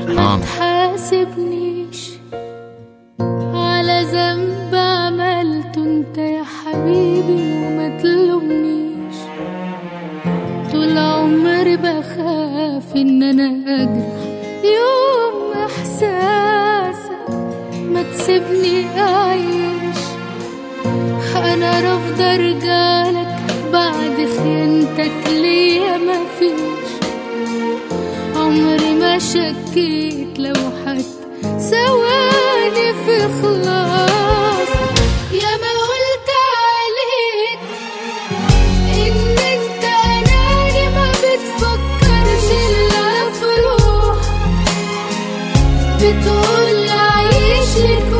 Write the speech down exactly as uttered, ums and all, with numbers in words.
ما تحاسبنيش على ذنب عملته انت يا حبيبي وما تلومنيش. طول عمري بخاف ان انا اجرح يوم احساسك، ما تسيبني اعيش. انا رافضة ارجعلك بعد خيانتك ليا، مفيش عمري ما شكيت لو حتى ثواني في خلاص. يا ما قلت عليك ان انت اناني، ما بتفكرش الا في روح، بتقول عيش لك